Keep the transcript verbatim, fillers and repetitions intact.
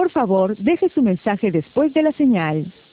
Por favor, deje su mensaje después de la señal.